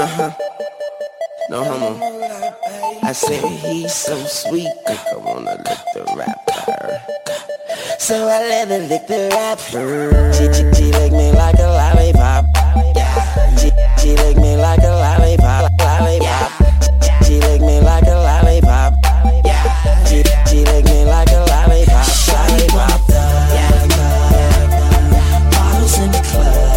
No homo. I said he's so sweet, I wanna lick the rapper. So I let her lick the rapper. She lick me like a lollipop. She lick me like a lollipop. She lick me like a lollipop. She lick me like a lollipop. Bottles in the club.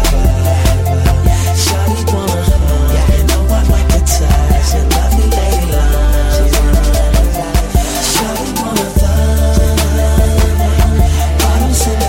Shawty wanna hug. You know I like to touch and love me lady love. Shawty wanna thug. Bottles in the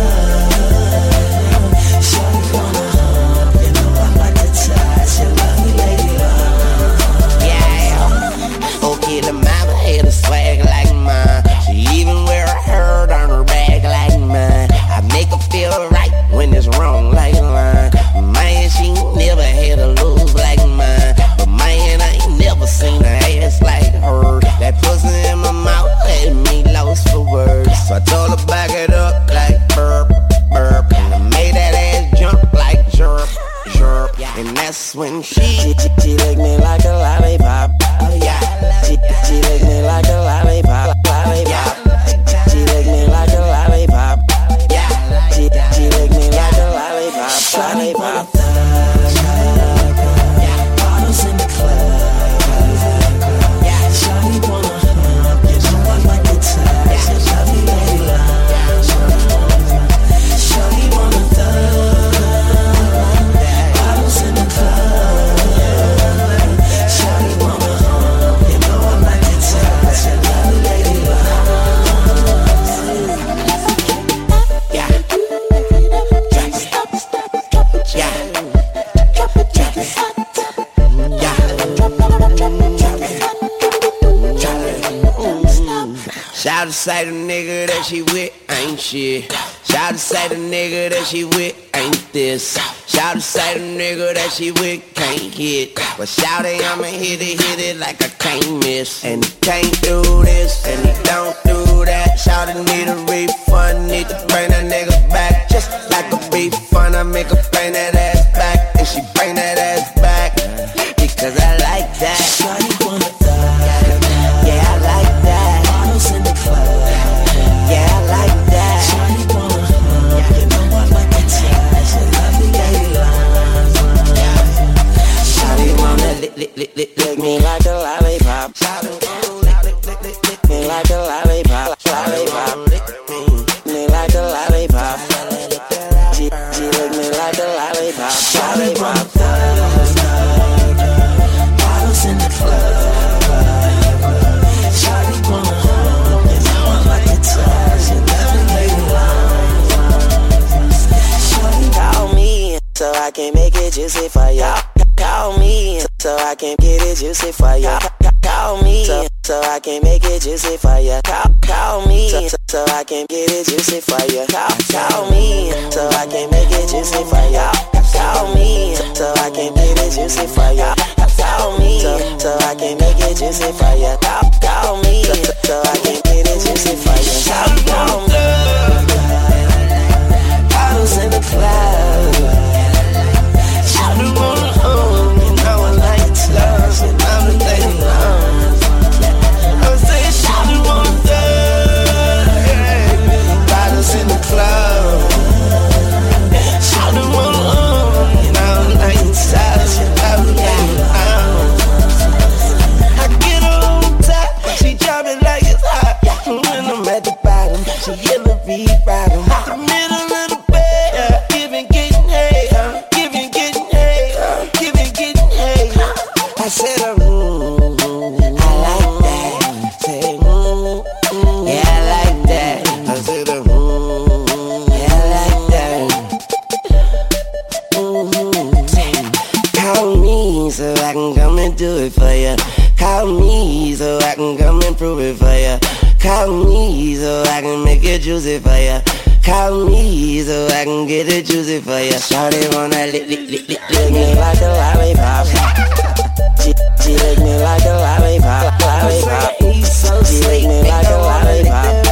club. Shawty wanna hug. You know I like to touch and love me lady love. Yeah. Okay, the mama had a swag like mine. She even wear a herd on her back like mine. I make her feel right when it's wrong like line. Man, she never had a lose like mine. But man, I ain't never seen her ass like her. That pussy in my mouth had me lost for words. So I told her back it up like burp, burp. And I made that ass jump like jerp, jerp. And that's when she licked me like a lollipop. Oh yeah. She licked me like a lollipop, lollipop. She licked me like a lollipop. Yeah. She licked me like a lollipop, lollipop. Bottles in the club. Shawty wanna hug. You know I like to touch and love me lady love. Shawty wanna thug. Bottles in the club. Shawty wanna hug. You know I like to touch and love me lady love. Yeah. Shout to say the nigga that she with ain't shit. Shout to say the nigga that she with ain't this. Shout to say the nigga that she with can't hit. But shout it, I'ma hit it like I can't miss. And he can't do this, and he don't do that. Shout it, need a refund, need to bring that nigga back. Just like a refund, I make her bring that ass back. And she bring that ass back, because I like that. Shawty wanna thug. Yeah, I like that. Bottles in the club. Yeah, I like that. Shawty wanna hug. You know I like to touch and love me lady love. Shawty wanna lick me like a lollipop. Shawty wanna lick me like a lollipop, lollipop. Me like a lollipop. She lick me like a lollipop, lollipop. Bottles in the club. Shawty wanna hug. You know I like to touch and love me lady love. Shawty call me so I can make it juicy for ya. Call me so I can get it juicy for ya. Call me so I can make it juicy for ya. Call me so I can get it juicy for ya. Call me so I can make it juicy for ya. Call me so I can get it juicy for ya. Call me so I can make it juicy for ya. Call me so I can get it juicy for ya. Call me. Bottles in the club. Shawty wanna hug. You know I like to touch and love me lady love. I say shawty wanna thug. Bottles in the club. Shawty wanna hug. You know I like to touch and love me lady love. I get her on top, she drop it like it's hot. When I'm at the bottom, she in the beat bottom. The middle of the bed, giving, getting hay, giving, getting hay, giving, getting hay. I said, I like that. Say, yeah, I like that. I said, yeah, I like that. Call me so I can come and do it for ya. Call me so I can come and prove it for ya. Call me so I can make it juicy for ya. Call me so I can get it juicy for ya. Shawty wanna lick me like a lollipop. She lick me like a lollipop, lollipop. She lick me like a lollipop.